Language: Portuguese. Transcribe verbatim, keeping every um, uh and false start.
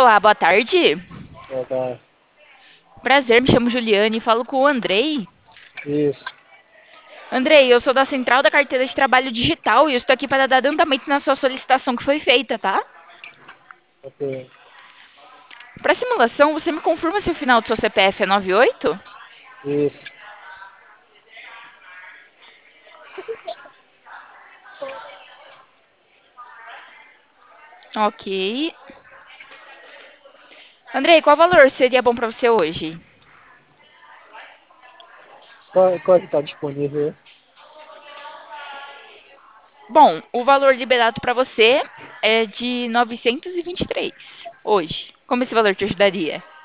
Olá, boa tarde. Boa tarde. Prazer, me chamo Juliane e falo com o Andrei. Isso. Andrei, eu sou da Central da Carteira de Trabalho Digital e eu estou aqui para dar andamento na sua solicitação que foi feita, tá? Ok. Para simulação, você me confirma se o final do seu C P F é noventa e oito? Isso. Ok. Andrei, qual valor seria bom para você hoje? Qual, qual é que tá disponível aí? Bom, o valor liberado para você é de novecentos e vinte e três hoje. Como esse valor te ajudaria?